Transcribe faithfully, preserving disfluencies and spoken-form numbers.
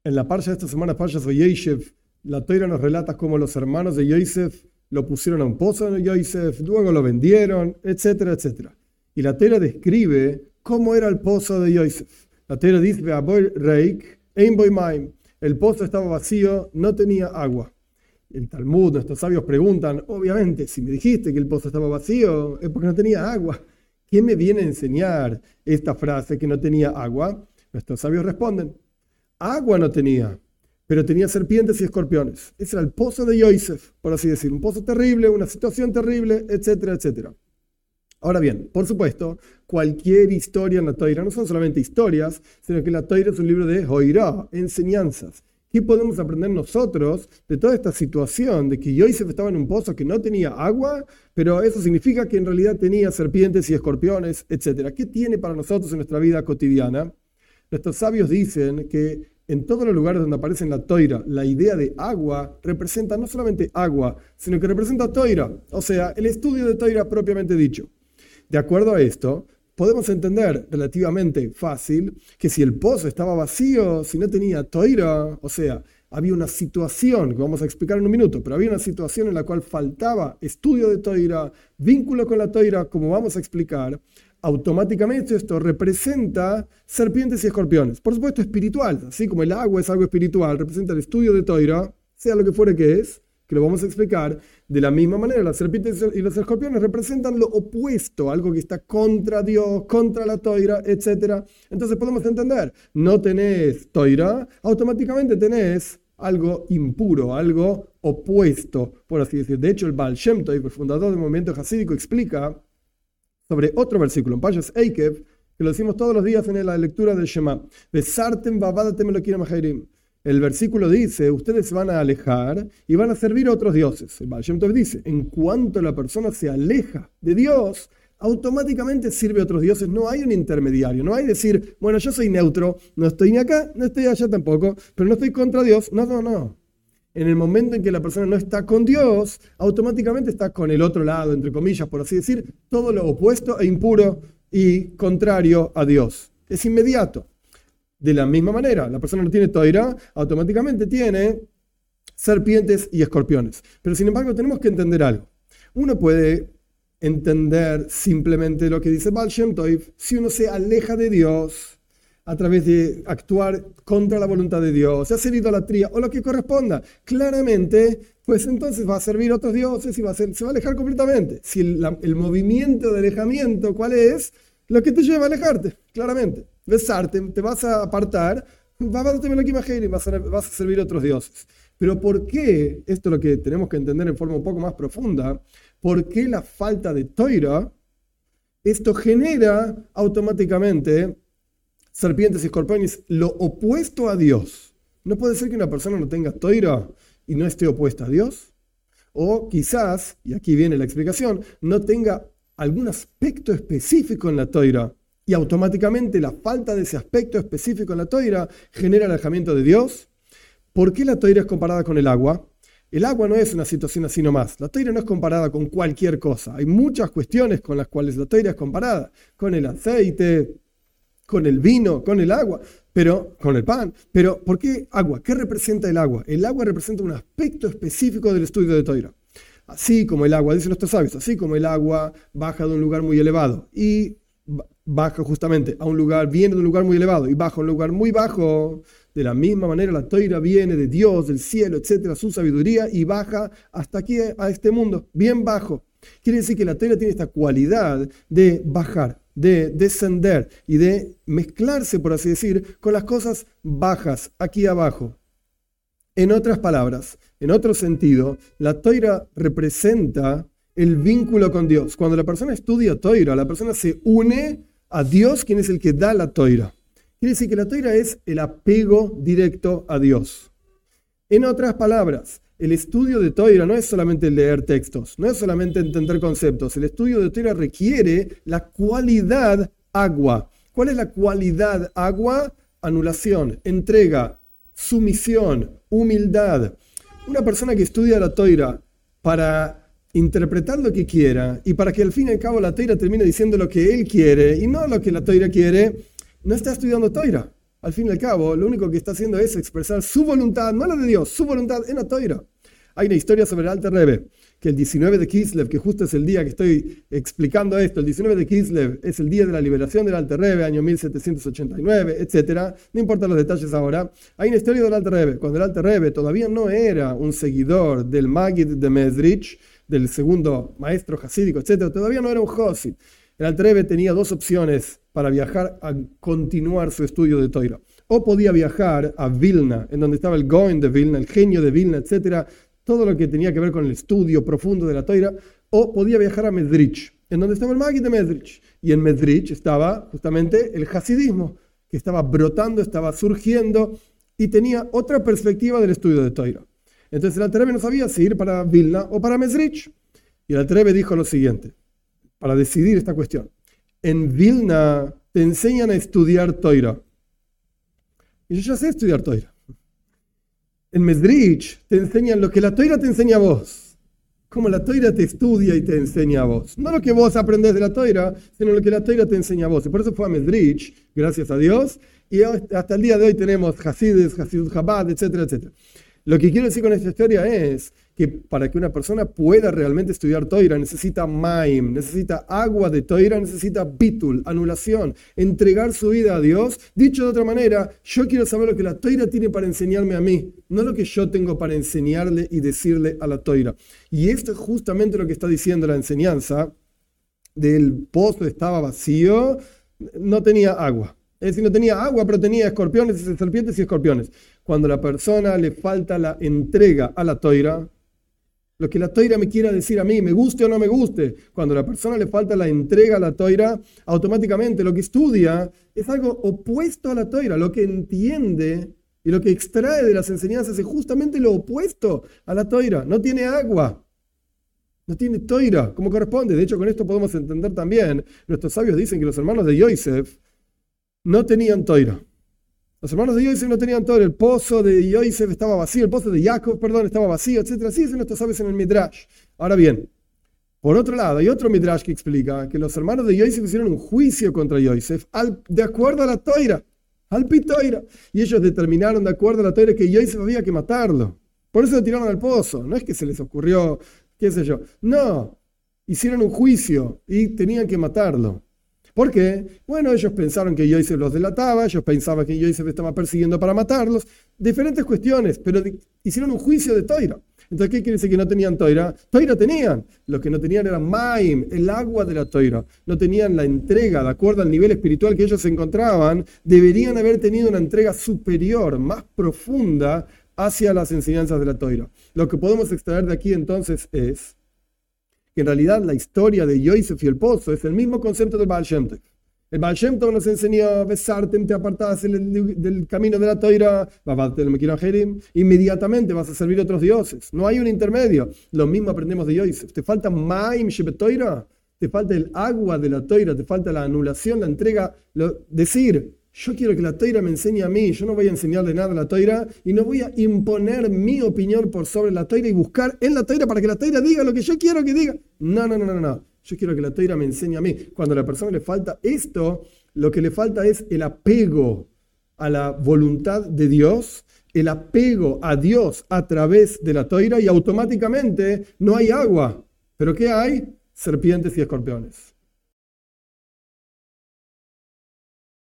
En la parsha de esta semana, Parshas Vayeshev, la Torá nos relata cómo los hermanos de Yosef lo pusieron a un pozo de Yosef, luego lo vendieron, etcétera, etcétera. Y la Torá describe cómo era el pozo de Yosef. La Torá dice, el pozo estaba vacío, no tenía agua. El Talmud, nuestros sabios preguntan, obviamente, si me dijiste que el pozo estaba vacío, es porque no tenía agua. ¿Quién me viene a enseñar esta frase que no tenía agua? Nuestros sabios responden, agua no tenía, pero tenía serpientes y escorpiones. Ese era el pozo de Yosef, por así decir, un pozo terrible, una situación terrible, etcétera, etcétera. Ahora bien, por supuesto, cualquier historia en la Torá no son solamente historias, sino que la Torá es un libro de Hoirá, enseñanzas. ¿Qué podemos aprender nosotros de toda esta situación de que Yosef estaba en un pozo que no tenía agua, pero eso significa que en realidad tenía serpientes y escorpiones, etcétera? ¿Qué tiene para nosotros en nuestra vida cotidiana? Nuestros sabios dicen que en todos los lugares donde aparece en la Torá la idea de agua representa no solamente agua, sino que representa Torá, o sea, el estudio de Torá propiamente dicho. De acuerdo a esto, podemos entender relativamente fácil que si el pozo estaba vacío, si no tenía Torá, o sea, había una situación, que vamos a explicar en un minuto, pero había una situación en la cual faltaba estudio de Torá, vínculo con la Torá, como vamos a explicar, automáticamente esto representa serpientes y escorpiones. Por supuesto espiritual, así como el agua es algo espiritual, representa el estudio de Torá, sea lo que fuere que es, que lo vamos a explicar. De la misma manera, las serpientes y los escorpiones representan lo opuesto, algo que está contra Dios, contra la Torá, etcétera. Entonces podemos entender, no tenés Torá, automáticamente tenés algo impuro, algo opuesto, por así decir. De hecho, el Baal Shem Tov, el fundador del movimiento jasídico, explica sobre otro versículo, en Parshas Eikev, que lo decimos todos los días en la lectura del Shema. Besartem vavadatem elokim ha'cheirim. El versículo dice, ustedes se van a alejar y van a servir a otros dioses. El Baal Shem Tov dice, en cuanto la persona se aleja de Dios, automáticamente sirve a otros dioses. No hay un intermediario, no hay decir, bueno, yo soy neutro, no estoy ni acá, no estoy allá tampoco, pero no estoy contra Dios. No, no, no. En el momento en que la persona no está con Dios, automáticamente está con el otro lado, entre comillas, por así decir, todo lo opuesto e impuro y contrario a Dios. Es inmediato. De la misma manera, la persona no tiene Torá, automáticamente tiene serpientes y escorpiones. Pero sin embargo, tenemos que entender algo. Uno puede entender simplemente lo que dice Baal Shem Tov si uno se aleja de Dios a través de actuar contra la voluntad de Dios, hacer idolatría o lo que corresponda. Claramente, pues entonces va a servir a otros dioses y va a ser, se va a alejar completamente. Si el, la, el movimiento de alejamiento, ¿cuál es? Lo que te lleva a alejarte, claramente. Besarte, te vas a apartar, vas a, vas a servir a otros dioses. Pero ¿por qué? Esto es lo que tenemos que entender en forma un poco más profunda. ¿Por qué la falta de Torá? Esto genera automáticamente serpientes y escorpiones, lo opuesto a Dios. ¿No puede ser que una persona no tenga Torá y no esté opuesta a Dios? O quizás, y aquí viene la explicación, no tenga algún aspecto específico en la Torá y automáticamente la falta de ese aspecto específico en la Torá genera el alejamiento de Dios. ¿Por qué la Torá es comparada con el agua? El agua no es una situación así nomás. La Torá no es comparada con cualquier cosa. Hay muchas cuestiones con las cuales la Torá es comparada. Con el aceite, con el vino, con el agua, pero con el pan. Pero ¿por qué agua? ¿Qué representa el agua? El agua representa un aspecto específico del estudio de Torá. Así como el agua, dicen nuestros sabios, así como el agua baja de un lugar muy elevado y baja justamente a un lugar, viene de un lugar muy elevado y baja a un lugar muy bajo, de la misma manera la Torá viene de Dios, del cielo, etcétera, su sabiduría, y baja hasta aquí, a este mundo, bien bajo. Quiere decir que la Torá tiene esta cualidad de bajar, de descender y de mezclarse, por así decir, con las cosas bajas, aquí abajo. En otras palabras, en otro sentido, la Torá representa el vínculo con Dios. Cuando la persona estudia Torá, la persona se une a Dios, quien es el que da la Torá. Quiere decir que la Torá es el apego directo a Dios. En otras palabras, el estudio de Torá no es solamente leer textos, no es solamente entender conceptos. El estudio de Torá requiere la cualidad agua. ¿Cuál es la cualidad agua? Anulación, entrega, sumisión, humildad. Una persona que estudia la Torá para interpretar lo que quiera y para que al fin y al cabo la Torá termine diciendo lo que él quiere y no lo que la Torá quiere, no está estudiando Torá. Al fin y al cabo, lo único que está haciendo es expresar su voluntad, no la de Dios, su voluntad en la Toira. Hay una historia sobre el Alter Rebbe, que el diecinueve de Kislev, que justo es el día que estoy explicando esto, el diecinueve de Kislev es el día de la liberación del Alter Rebbe, año mil setecientos ochenta y nueve, etcétera. No importan los detalles ahora. Hay una historia del Alter Rebbe, cuando el Alter Rebbe todavía no era un seguidor del Magid de Mezrich, del segundo maestro hasídico, etcétera. Todavía no era un Josid. El Alter Rebbe tenía dos opciones para viajar a continuar su estudio de Toira. O podía viajar a Vilna, en donde estaba el Gaon de Vilna, el genio de Vilna, etcétera, todo lo que tenía que ver con el estudio profundo de la Toira, o podía viajar a Mezrich, en donde estaba el Magid de Mezrich. Y en Mezrich estaba justamente el hasidismo, que estaba brotando, estaba surgiendo, y tenía otra perspectiva del estudio de Toira. Entonces el Alter Rebbe no sabía si ir para Vilna o para Mezrich. Y el Alter Rebbe dijo lo siguiente, para decidir esta cuestión. En Vilna te enseñan a estudiar Toira. Y yo ya sé estudiar Toira. En Mezrich te enseñan lo que la Toira te enseña a vos. Como la Toira te estudia y te enseña a vos. No lo que vos aprendés de la Toira, sino lo que la Toira te enseña a vos. Y por eso fue a Mezrich, gracias a Dios. Y hasta el día de hoy tenemos Hasides, Hasidut Chabad, etcétera, etcétera. Lo que quiero decir con esta historia es que para que una persona pueda realmente estudiar Toira necesita maim, necesita agua de Toira, necesita bitul, anulación, entregar su vida a Dios. Dicho de otra manera, yo quiero saber lo que la Toira tiene para enseñarme a mí, no lo que yo tengo para enseñarle y decirle a la Toira. Y esto es justamente lo que está diciendo la enseñanza del pozo estaba vacío, no tenía agua. Es decir, no tenía agua, pero tenía escorpiones, serpientes y escorpiones. Cuando a la persona le falta la entrega a la Toira, lo que la Toira me quiera decir a mí, me guste o no me guste, cuando a la persona le falta la entrega a la Toira, automáticamente lo que estudia es algo opuesto a la Toira. Lo que entiende y lo que extrae de las enseñanzas es justamente lo opuesto a la Toira. No tiene agua. No tiene Toira, como corresponde. De hecho, con esto podemos entender también, nuestros sabios dicen que los hermanos de Yosef no tenían Toira. Los hermanos de Yosef no tenían Toira. El pozo de Yosef estaba vacío, el pozo de Jacob, perdón, estaba vacío, etcétera. Así dicen nuestros sabios en el Midrash. Ahora bien, por otro lado, hay otro Midrash que explica que los hermanos de Yosef hicieron un juicio contra Yosef al, de acuerdo a la Toira, al Pitoira. Y ellos determinaron de acuerdo a la Toira que Yosef había que matarlo. Por eso lo tiraron al pozo. No es que se les ocurrió, qué sé yo. No, hicieron un juicio y tenían que matarlo. ¿Por qué? Bueno, ellos pensaron que Yosef los delataba, ellos pensaban que Yosef estaba persiguiendo para matarlos, diferentes cuestiones, pero de, hicieron un juicio de Toira. Entonces, ¿qué quiere decir que no tenían Toira? Toira tenían, lo que no tenían era Maim, el agua de la Toira. No tenían la entrega, de acuerdo al nivel espiritual que ellos se encontraban, deberían haber tenido una entrega superior, más profunda, hacia las enseñanzas de la Toira. Lo que podemos extraer de aquí entonces es que en realidad la historia de Yosef y el pozo es el mismo concepto del Baal Shem Tov. El Baal Shem Tov nos enseñó, besarte, te apartás del, del camino de la Toira, inmediatamente vas a servir a otros dioses. No hay un intermedio. Lo mismo aprendemos de Yosef. Te falta Maim Shebet Toira, te falta el agua de la Toira, te falta la anulación, la entrega. Lo, decir, yo quiero que la Toira me enseñe a mí, yo no voy a enseñarle nada a la Toira y no voy a imponer mi opinión por sobre la Toira y buscar en la Toira para que la Toira diga lo que yo quiero que diga. No, no, no, no, no. Yo quiero que la Toira me enseñe a mí. Cuando a la persona le falta esto, lo que le falta es el apego a la voluntad de Dios, el apego a Dios a través de la Toira y automáticamente no hay agua. ¿Pero qué hay? Serpientes y escorpiones.